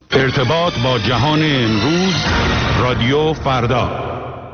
ارتباط با جهان امروز، رادیو فردا.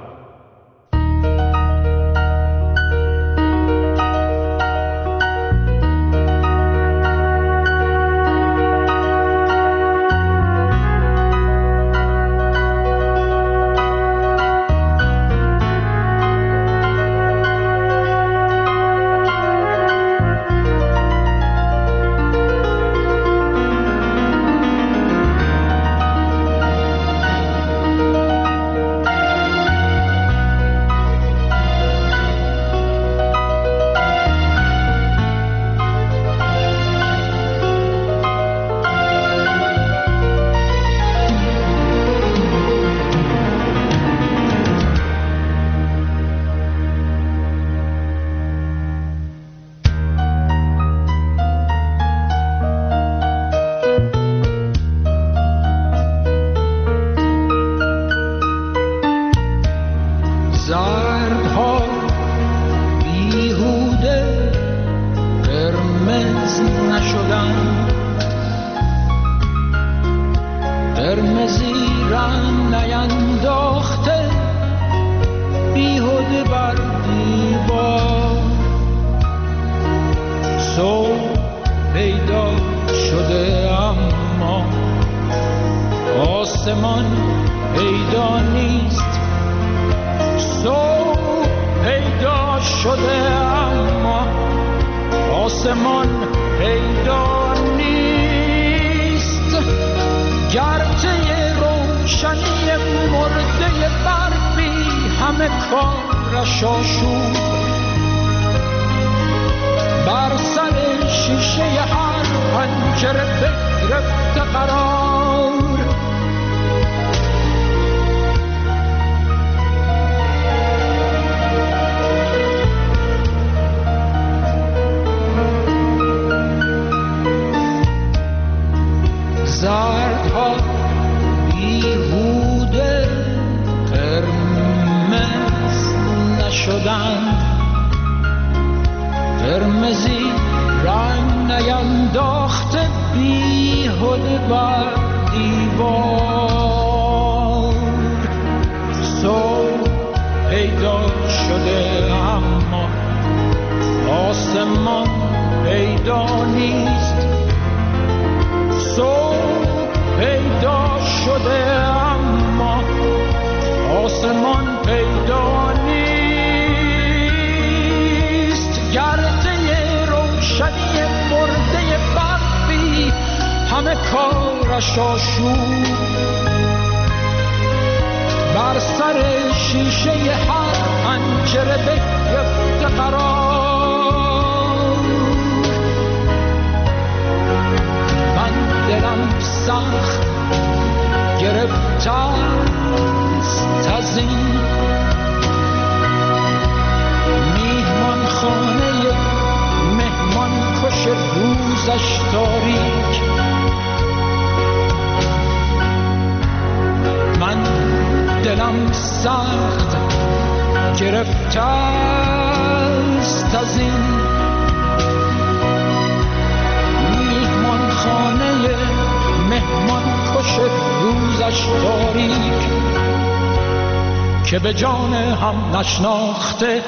که به جان هم نشناخته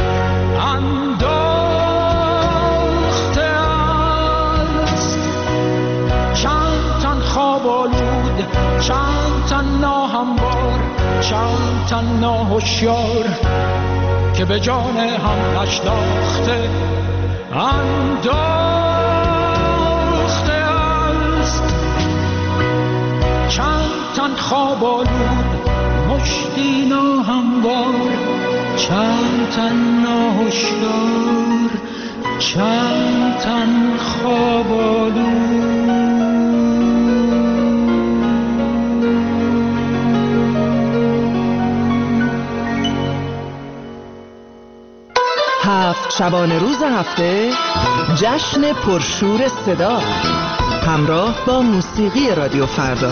انداخته است. چند تن خواب آلود، چند تن ناهموار، چند تن ناهوشیار که به جان هم نشناخته انداخته است. چند تن خواب آلود، مشتی ناهموار، چند تن ناهوشیار، چند تن خواب آلود. هفت شبانه روز هفته جشن پرشور صدا همراه با موسیقی رادیو فردا.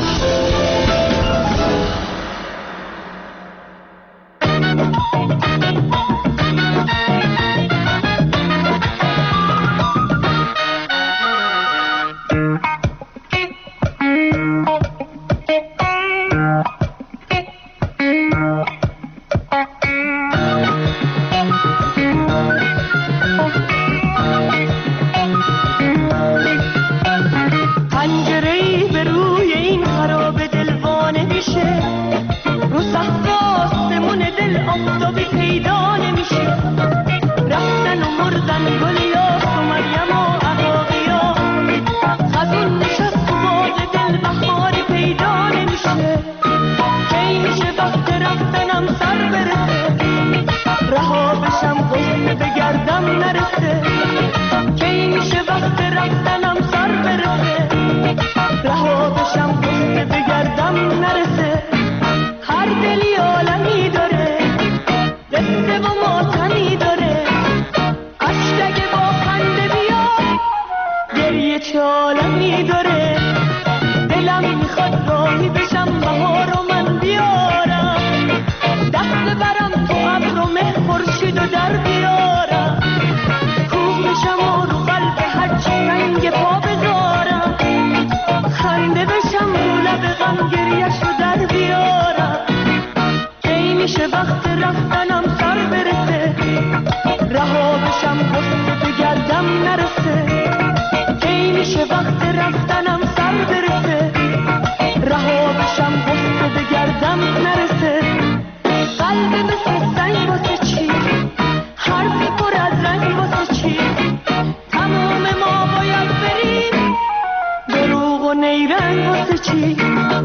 نیرنگ واسه چی؟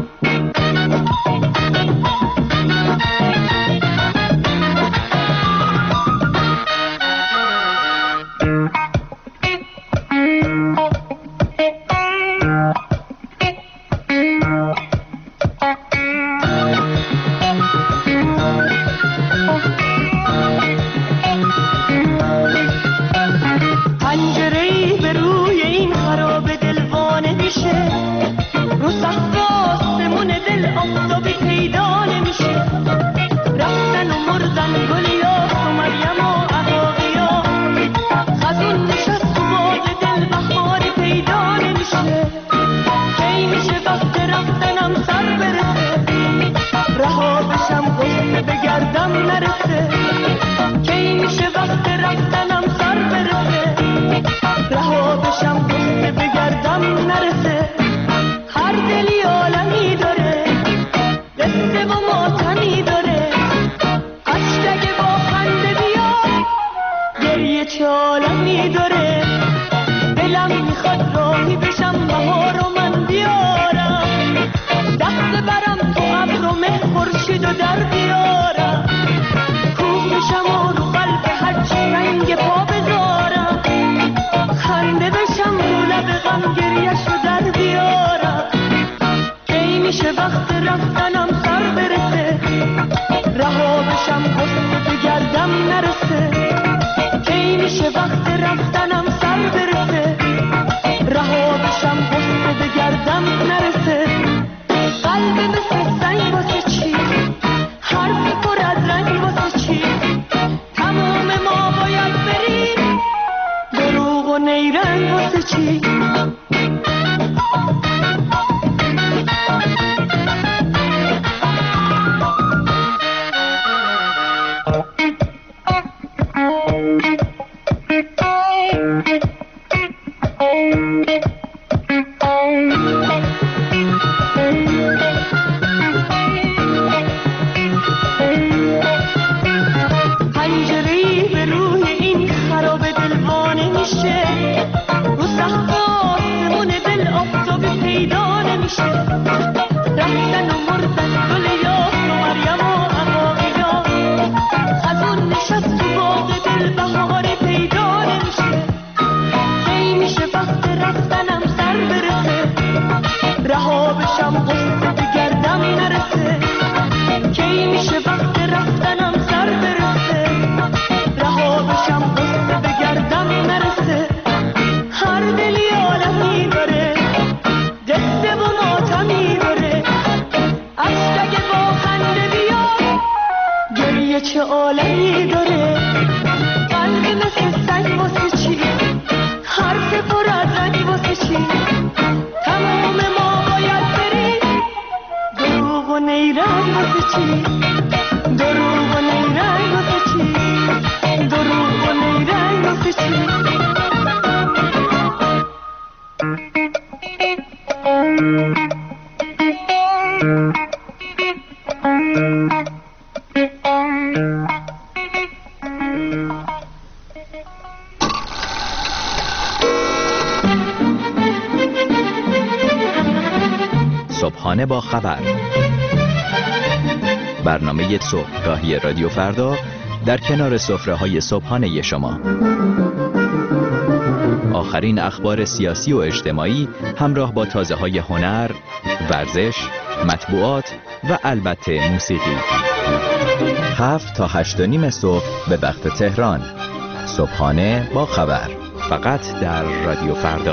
صبحانه با خبر، برنامه صبحگاهی رادیو فردا در کنار سفره‌های صبحانه شما. آخرین اخبار سیاسی و اجتماعی همراه با تازه‌های هنر، ورزش، مطبوعات و البته موسیقی. 7 تا 8:30 صبح به وقت تهران. صبحانه با خبر، فقط در رادیو فردا.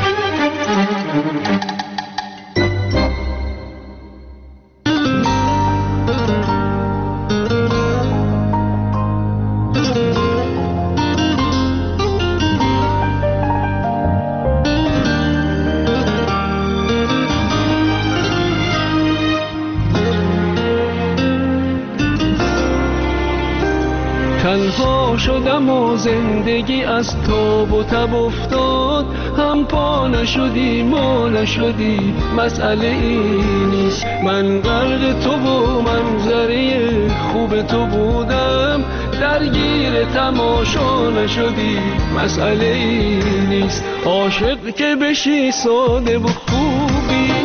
تنها شدم و زندگی از تاب و تب افتاد، هم پا نشدی ما نشدی، مسئله این نیست. من غرق تو و منظره خوب تو بودم، درگیر تماشا نشدی، مسئله این نیست. عاشق که بشی ساده و خوبی،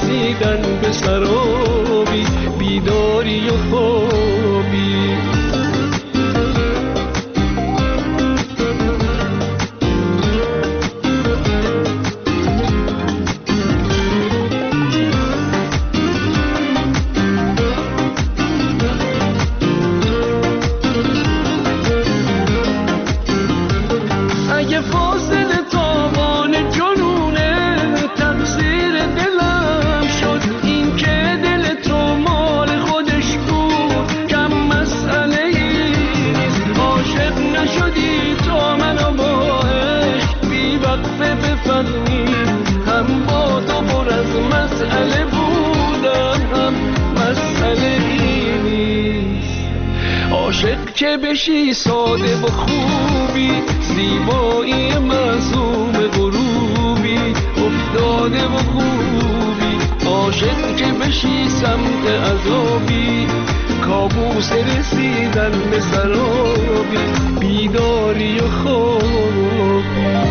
رسیدن به سرابی، بیداری و خوابی. که بشی ساده و خوبی، زیبایی معصوم غروبی، افتاده و خوبی. عاشق که بشی سمت عذابی، کابوس رسیدن به سرابی، بیداری و خوابی.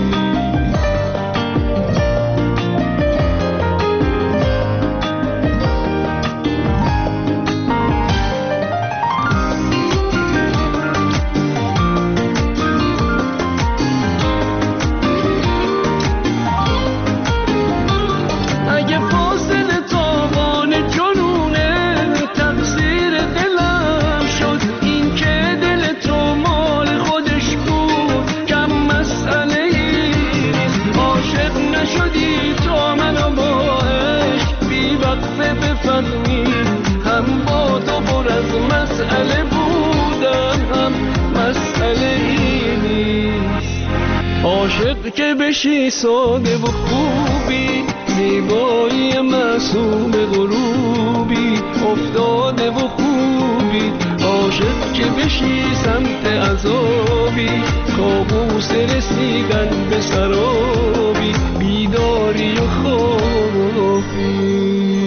عاشق که بشی ساده و خوبی، زیبایی معصوم غروبی، افتاده و خوبی. عاشق که بشی سمت عذابی، کابوس رسیدن به سرابی، بیداری و خوابی.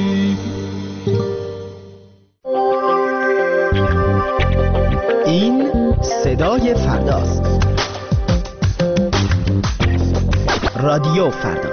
این صدای فرداست. رادیو فردا.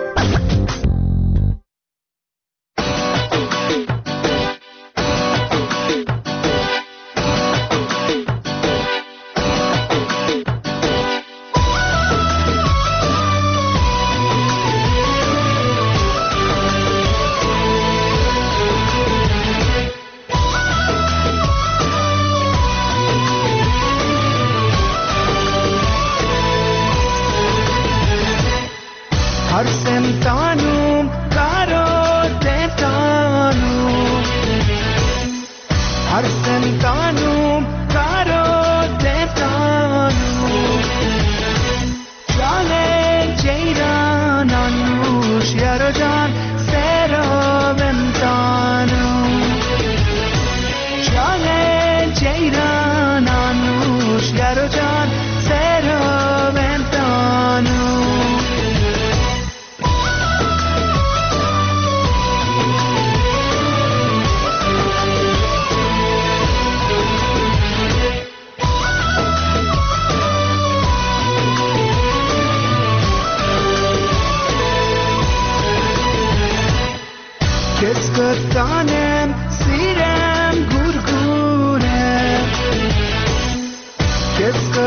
It's good.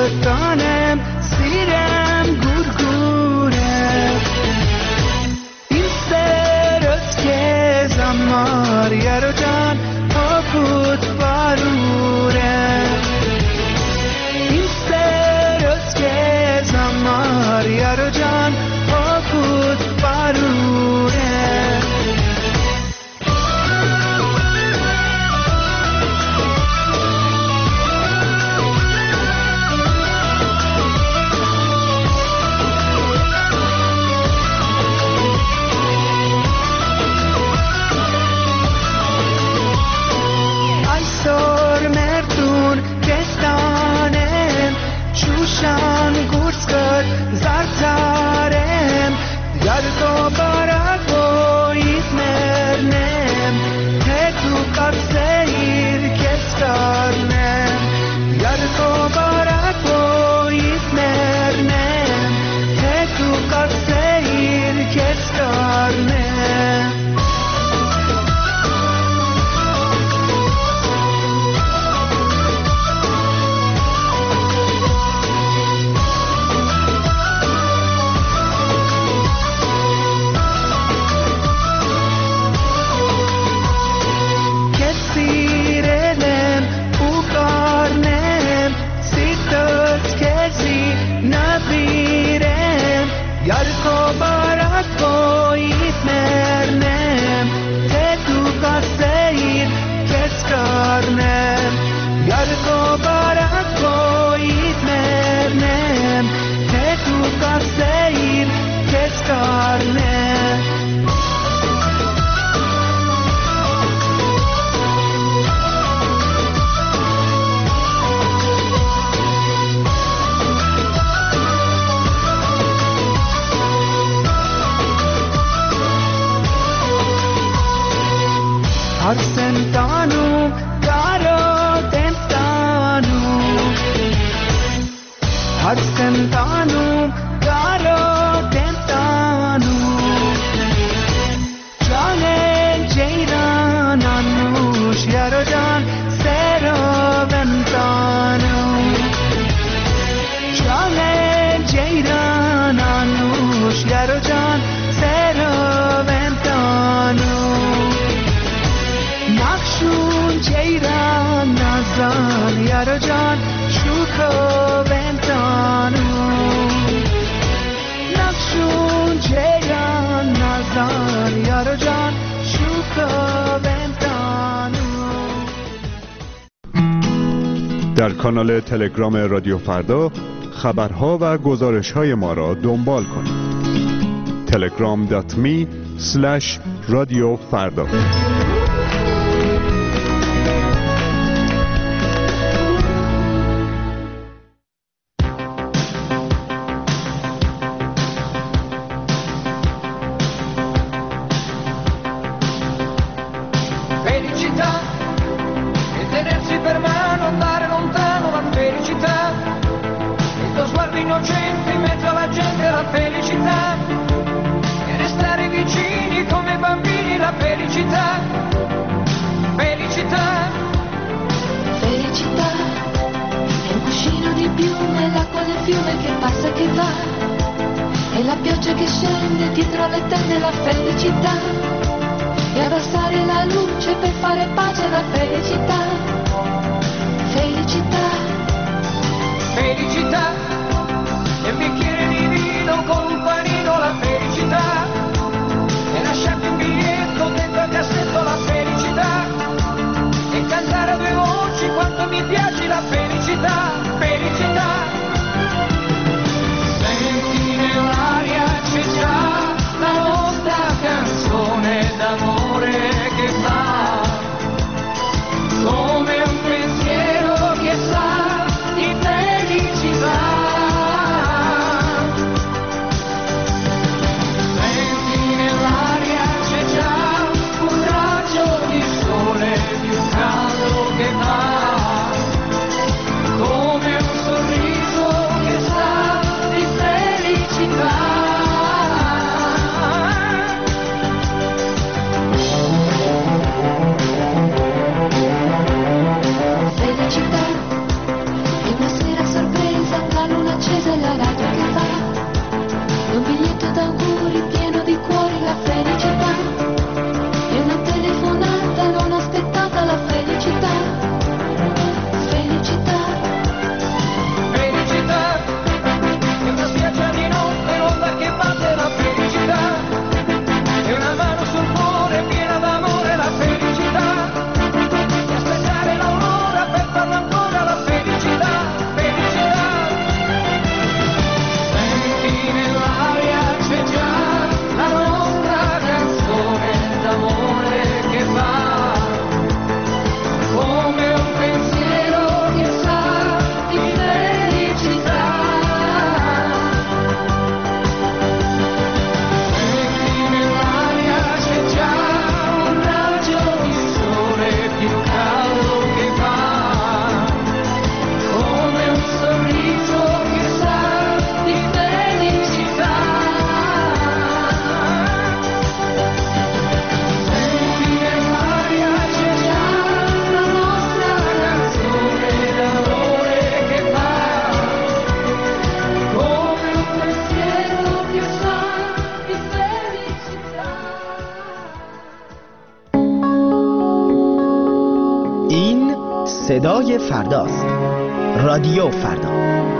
nazan yaro jan shuko ventanu nafshun chegan nazan yaro jan shuko ventanu. در کانال تلگرام رادیو فردا خبرها و گزارش‌های ما را دنبال کنید. telegram.me/radiofarda. E la pioggia che scende dietro le tende la felicità, e abbassare la luce per fare pace alla felicità. Felicità, Felicità, e un bicchiere di vino con un panino la felicità, e lasciarti un biglietto dentro al cassetto la felicità, e cantare a due voci quanto mi piace la felicità. Felicità, senti nell'aria c'è già la nostra canzone d'amore che va come un pensiero che sa di felicità. Senti nell'aria c'è già un raggio di sole più caldo che va come un sorriso che sa di felicità. felicità, e una sera sorpresa, la luna accesa e la radio che va, e un biglietto d'auguri pieno di cuori la felicità, e una telefonata non aspettata la felicità. Felicità, Felicità, è una spiaggia di notte, l'onda che batte la felicità, è una mano sul cuore piena d'amore la felicità, e aspettare l'aurora per farla ancora la felicità. Felicità, senti nell'aria c'è già la nostra canzone d'amore che va come un pensiero che sa di felicità. Senti nell'aria c'è già un raggio di sole più caldo che va come un sorriso che sa di felicità. Senti nell'aria c'è già la nostra canzone d'amore che va come un pensiero che sa di felicità. این صدای فرداست. رادیو فردا.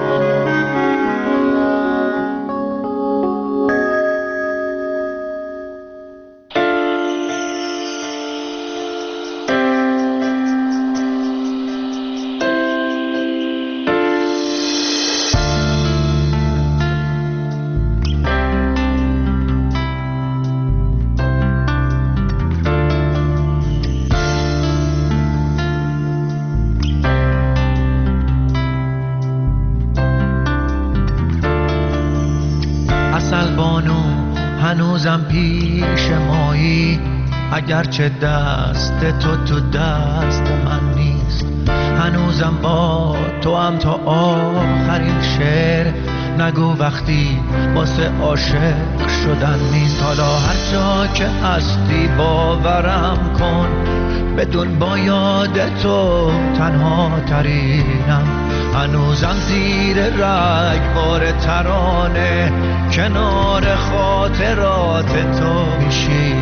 اصل بانو هنوزم پیش مایی، اگرچه دست تو دست من نیست، هنوزم با تو هم تا آخرین شعر. نگو وقتی واسه عاشق شدن نیست. حالا هر جا که هستی باورم کن، بدون با یاد تو تنها ترینم. هنوزم زیر رگبار ترانه کنار خاطرات تو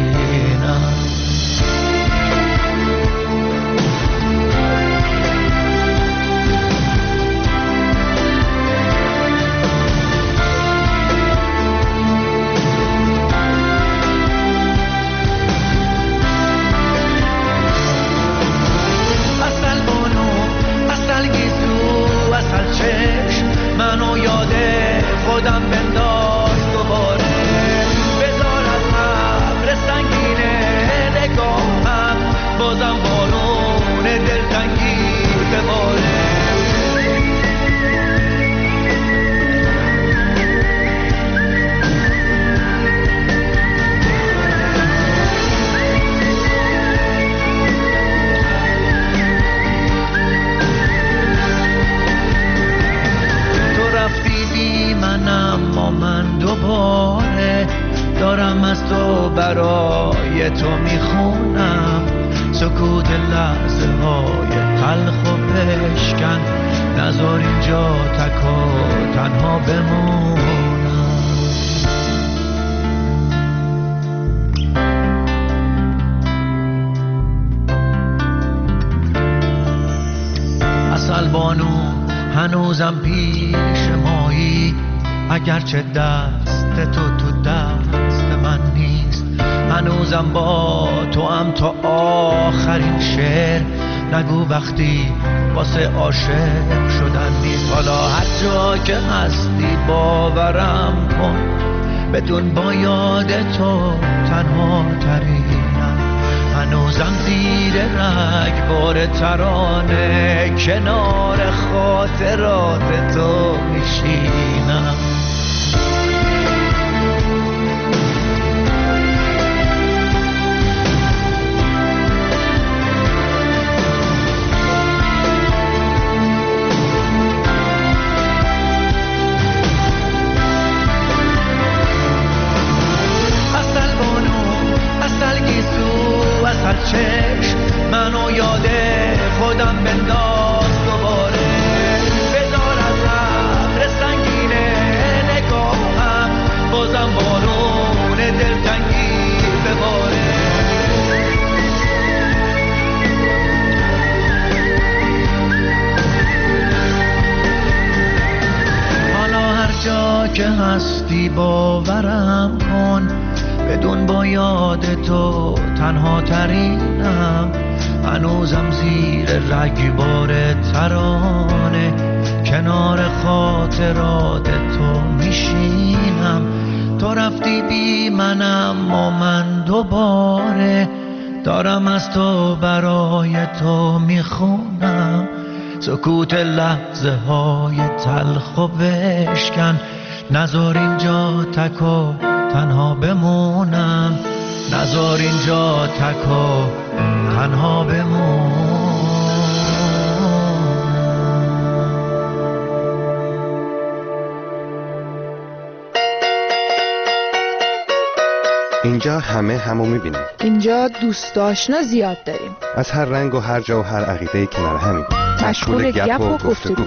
میشینم. های تو میخونم، سکوت لحظه های تلخ و بشکن، نذار اینجا تکا تنها بمونم. اصل بانو هنوزم پیش مایی، اگرچه دست تو دست من نیست، هنوزم با تو هم تا آخرین شعر. نگو وقتی واسه عاشق شدن نیست. حالا هر جا که هستی باورم کن، بدون با یاد تو تنها ترینم. هنوزم زیر رگبار ترانه کنار خاطرات تو میشینم. چشم منو یاد خودم بنداز دوباره، بذار از ابر سنگین نگاهم بازم بارون دلتنگی بباره. حالا هر جا که هستی باورم کن، بدون با یاد تو تنها ترینم. هنوزم زیر رگبار ترانه کنار خاطرات تو میشینم. تو رفتی بی منم و من دوباره دارم از تو برای تو میخونم. سکوت لحظه های تلخ و بشکن، نذار اینجا تکا تنها بمونم. نذار اینجا تکا تنها بمونم. اینجا همه همو میبینیم. اینجا دوست آشنا زیاد داریم، از هر رنگ و هر جا و هر عقیده کنار همین، مشغول گپ و گفتگو.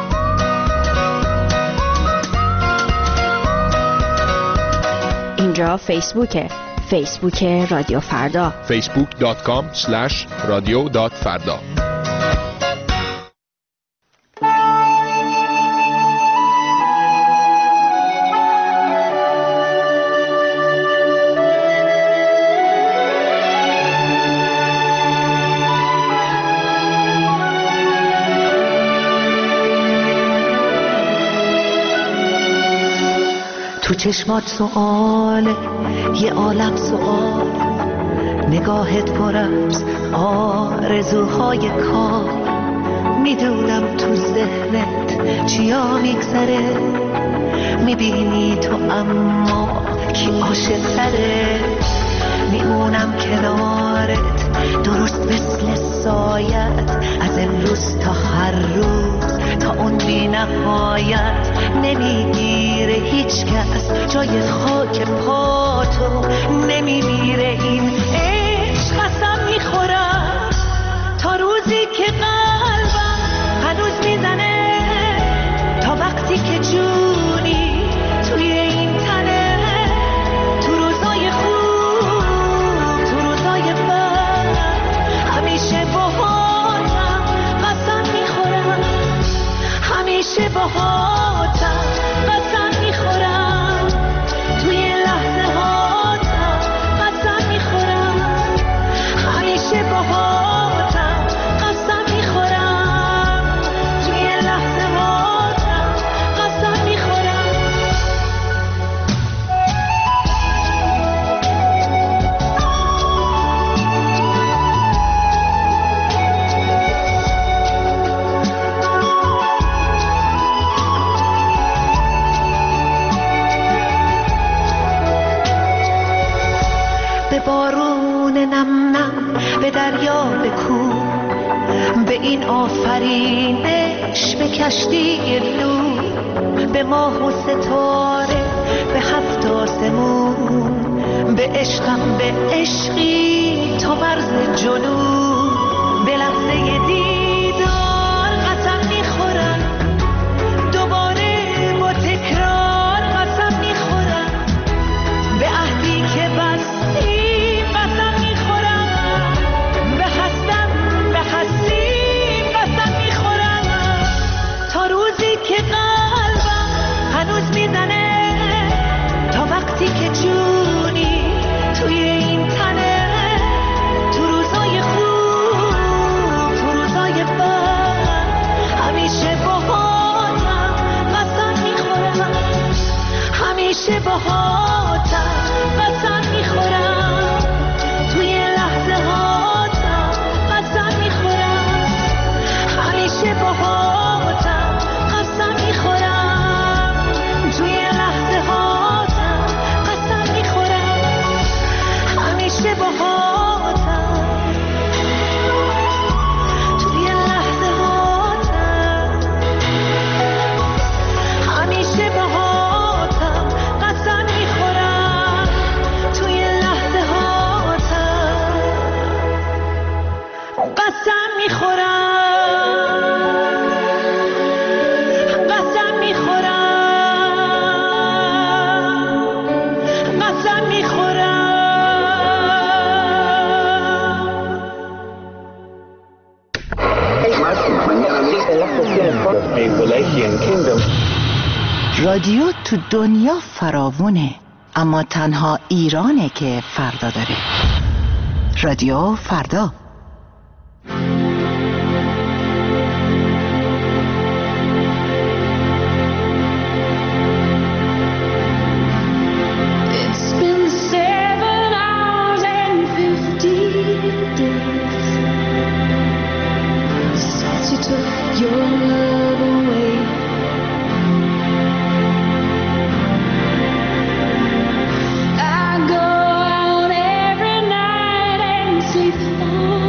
اینجا فیسبوک رادیو فردا، facebook.com/radio.farda. تو چشمات سؤاله، یه عالم سؤال، نگاهت پر از آرزوهای کار. میدونم تو ذهنت چیا میگذره، میبینی تو اما کی عاشق تره. میمونم کنارت درست مثل سایت، از امروز تا هر روز تا اون بی نهایت. نمیگیره هیچ کس جای خاک پاتو، نمیمیره این عشق. قسم میخورم تا روزی که قلبم هنوز میزنه، تا وقتی که جونی توی این تنه. تو روزای خوب، تو روزای بد، همیشه باهاتم. قسم میخورم همیشه باهاتم. قسم میخورم توی لحظه هاتم. قسم میخورم همیشه باهاتم. قسم میخورم توی لحظه هاتم. قسم میخورم. به بارون نم نم، به دریا، به کوه، به این آفرینش، به کشتی نور، به ماه و ستاره، به هفت آسمون، به عشقم به عشقی تو مرز جنون به لحظه دیدار قسم میخورم دوباره با تکرار قسم میخورم به عهدی که بستی قسم میخورم به هستی قسم میخورم تا روزی که قلبم هنوز میزنه تا وقتی که جونی توی این تنه تو روزای خوب تو روزای بد همیشه باهاتم قسم میخورم همیشه باهاتم قسم میخورم توی لحظه هاتم قسم میخورم همیشه باهاتم قسم میخورم توی لحظه هاتم قسم میخورم همیشه باهاتم توی لحظه هاتم همیشه باهاتم قسم میخورم توی لحظه هاتم قسم میخورم قسم میخورم قسم میخورم رادیو تو دنیا فراوونه، اما تنها ایرانه که فردا داره. رادیو فردا. It's been 7 hours and 50 days since you took your love away. I go out every night and sleep far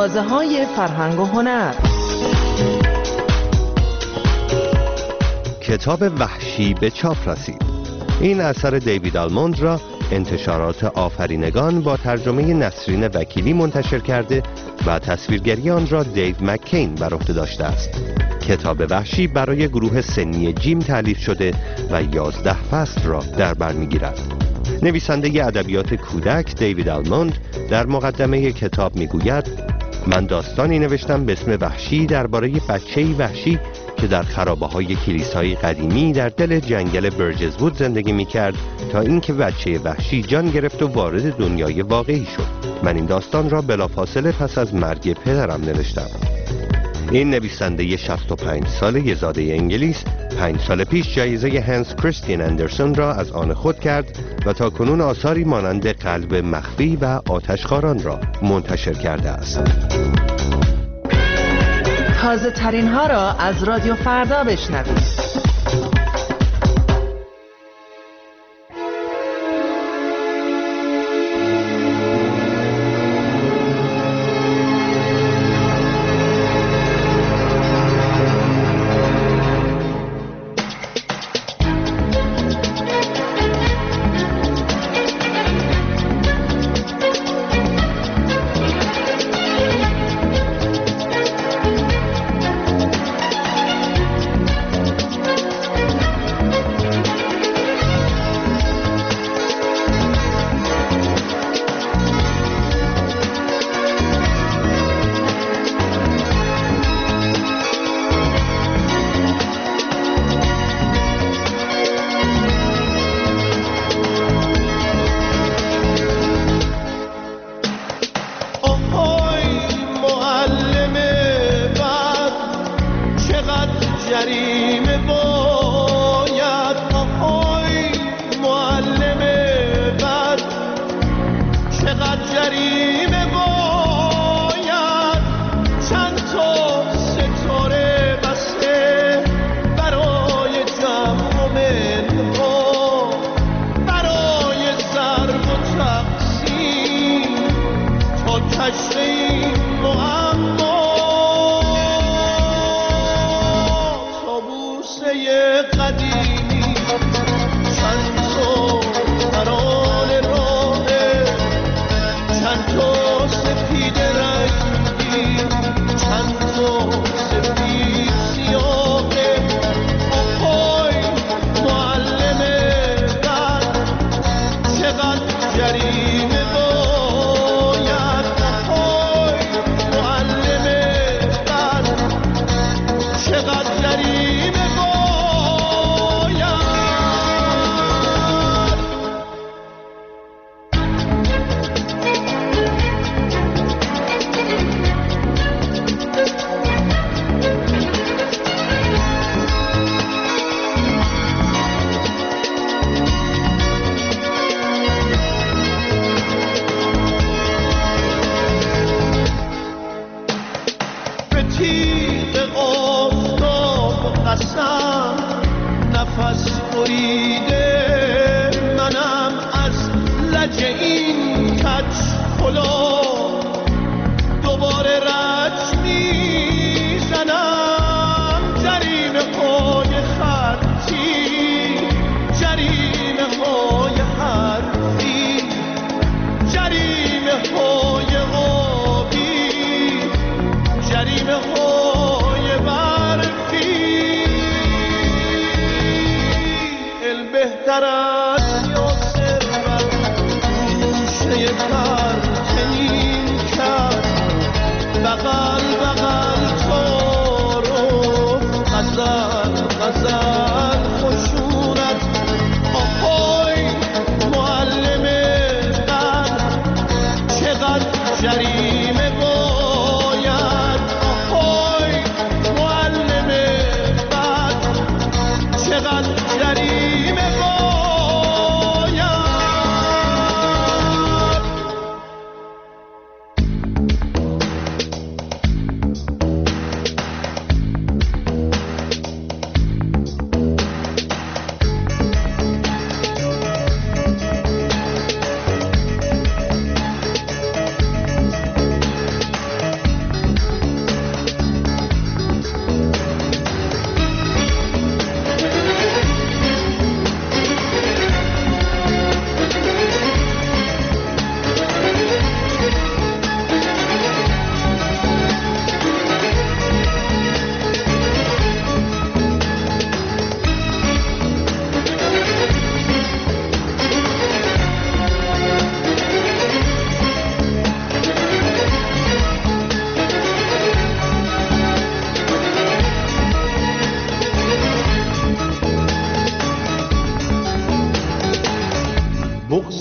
تازه‌های فرهنگ و هنر. کتاب وحشی به چاپ رسید. این اثر دیوید آلموند را انتشارات آفرینگان با ترجمه نسرین وکیلی منتشر کرده و تصویرگری آن را دیو مکین بر عهده داشته است. کتاب وحشی برای گروه سنی جیم تالیف شده و 11 فصل را در بر می‌گیرد. نویسنده ادبیات کودک دیوید آلموند در مقدمه کتاب می‌گوید: من داستانی نوشتم به اسم وحشی درباره بچه‌ای وحشی که در خرابه‌های کلیسای قدیمی در دل جنگل برجزوود زندگی می‌کرد تا اینکه بچه وحشی جان گرفت و وارد دنیای واقعی شد. من این داستان را بلافاصله پس از مرگ پدرم نوشتم. این نویسنده 65 ساله زاده انگلیس 5 سال پیش جایزه هنس کریستین اندرسون را از آن خود کرد و تا کنون آثاری مانند قلب مخفی و آتشخواران را منتشر کرده است. تازه ترین ها را از رادیو فردا بشنوید.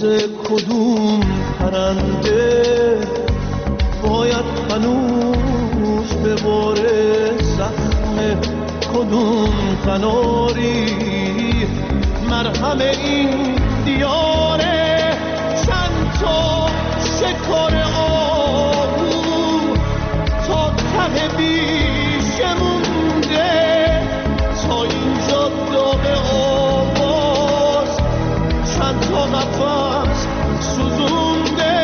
کدوم پرنده باید هنوز به باره زخم کدوم قناری مرهم این دیاره چند تا شکار آهو تا ته بیشه مونده تا اینجا داغ آواز چند تا نفس سوزونده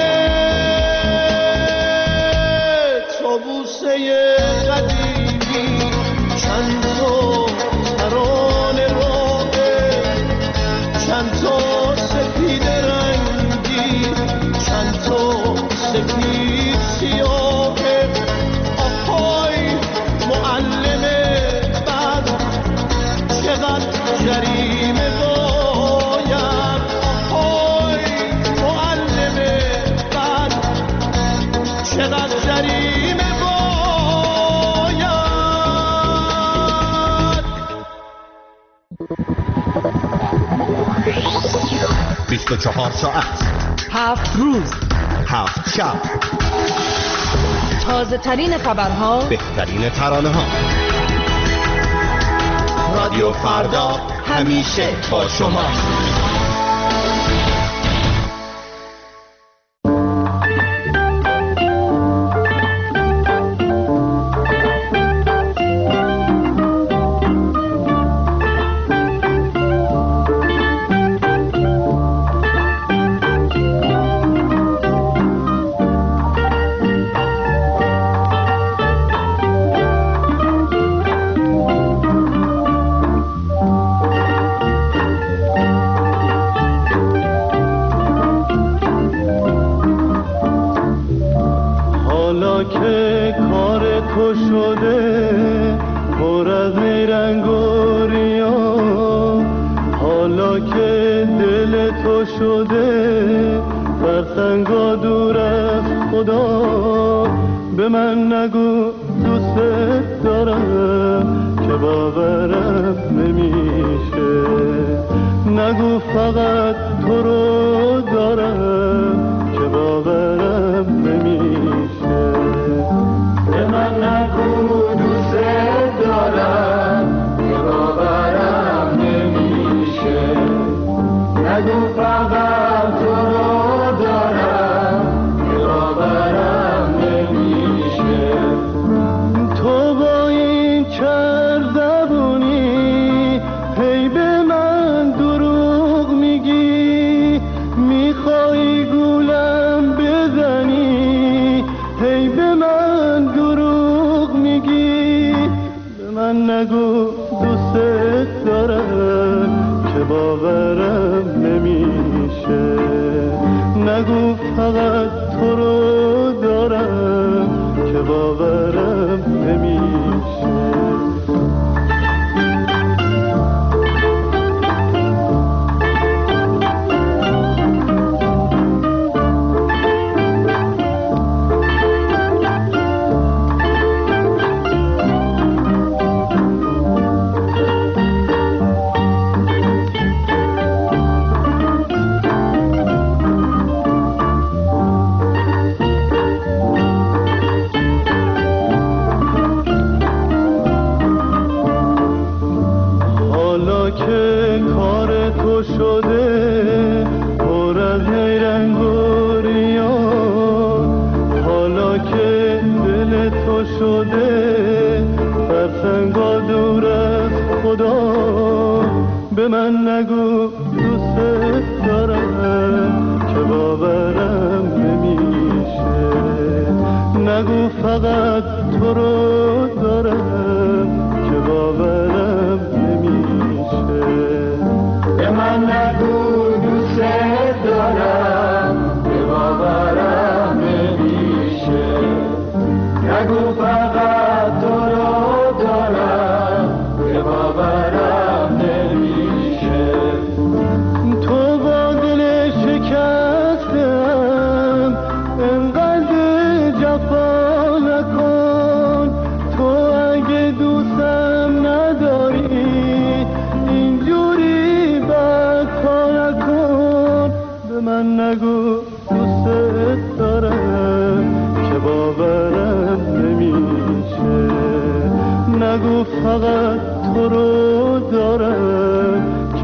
تابوسه قدیمی چند تا ترانه راهه چند تا سپید رنگی چند تا سپید سیاهه آهای معلم بد چقدر جریمه باید آهای معلم بد چقدر جریمه باید 24 ساعت 7 روز 7 شب تازه ترین خبرها بهترین ترانه ها رادیو فردا همیشه با شما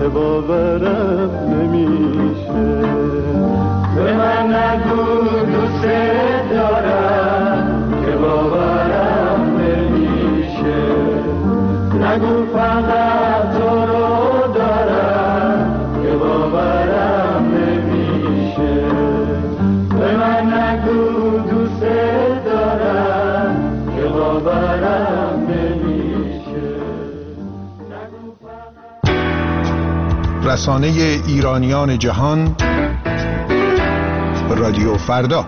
که باورم نمیشه. به من نگو دوست دارم که باورم نمیشه. نگو فقط تو رو دارم که باورم نمیشه. به من نگو دوست دارم که باورم نمیشه. رسانه ایرانیان جهان، رادیو فردا.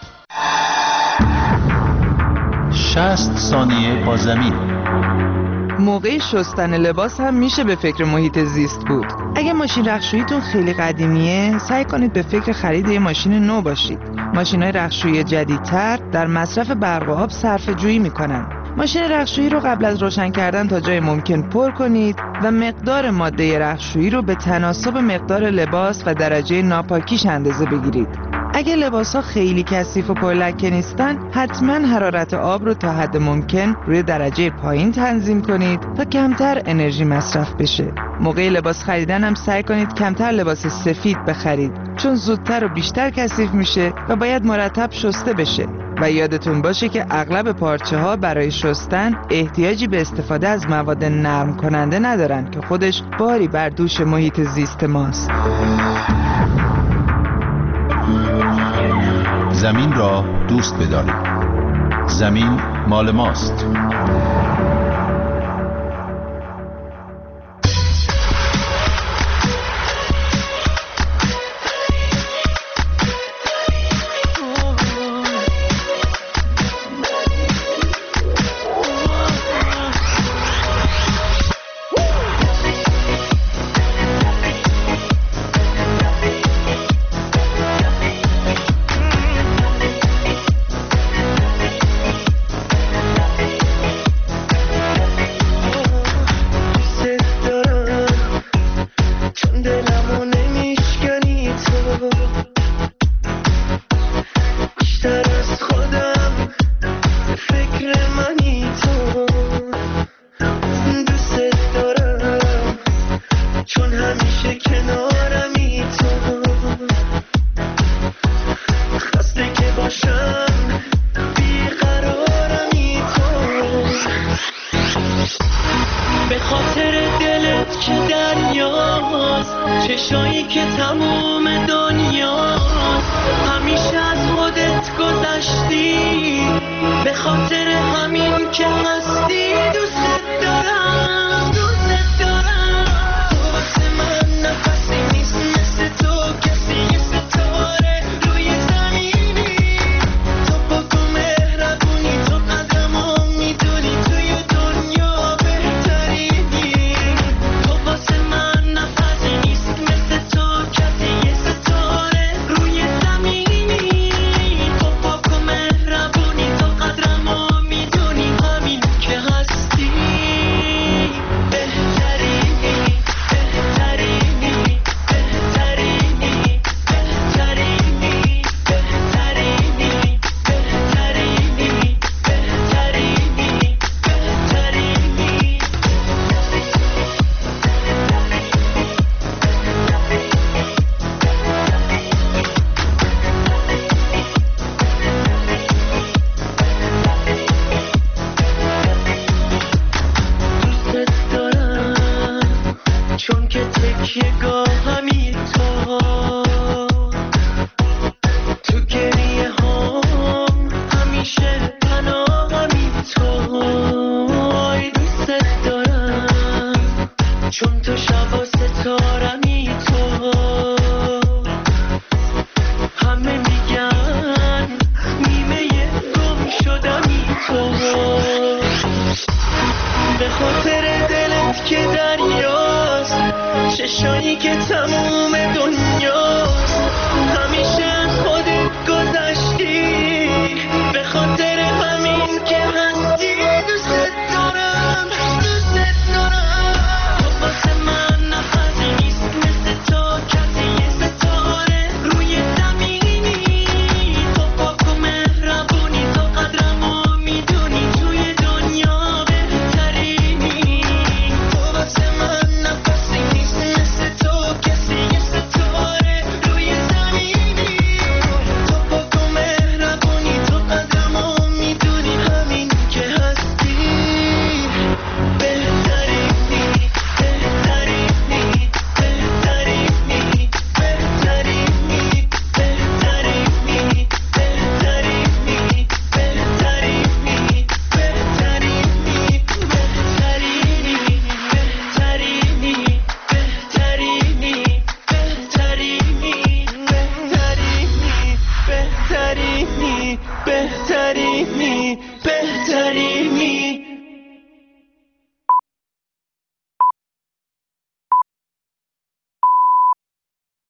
ثانیه با زمین. موقع شستن لباس هم میشه به فکر محیط زیست بود. اگه ماشین رختشوییتون خیلی قدیمیه، سعی کنید به فکر خرید یه ماشین نو باشید. ماشین‌های رختشویی جدیدتر در مصرف برق و آب صرفه‌جویی میکنن. ماشین رختشویی رو قبل از روشن کردن تا جای ممکن پر کنید و مقدار ماده رختشویی رو به تناسب مقدار لباس و درجه ناپاکیش اندازه بگیرید. اگه لباس‌ها خیلی کثیف و پرلکه نیستن، حتما حرارت آب رو تا حد ممکن روی درجه پایین تنظیم کنید تا کمتر انرژی مصرف بشه. موقع لباس خریدن هم سعی کنید کمتر لباس سفید بخرید، چون زودتر و بیشتر کثیف میشه و باید مرتب شسته بشه. و یادتون باشه که اغلب پارچه‌ها برای شستن احتیاجی به استفاده از مواد نرم کننده ندارن که خودش باری بر دوش محیط زیست ماست. زمین را دوست بدارید. زمین مال ماست. چشایی که تموم دنیاست، همیشه از خودت گذشتی، به خاطر همین که هستی دوست دارم، دوست دارم. تو واسه من نفسی نیست مثل تو کسی، یه ستاره روی زمینی، تو پاک و مهربونی، تو قدرمو میدونی، توی دنیا بهترینی. تو واسه من نفسی نیست مثل تو کسی، یه ستاره روی زمینی، تو پاک و مهربونی، تو قدرمو میدونی، همین که هستی بهترینی، بهترینی، بهترینی، بهترینی، بهترینی، بهترینی، دوست دارم چون که تکیه گاهمی تو گریه هم همیشه پناهمی تو. دوست دارم چون تو شب و ستارمی تو، همه میگن نیمه گم شدمی تو، به خاطر دلت که دریاست، چشایی که تموم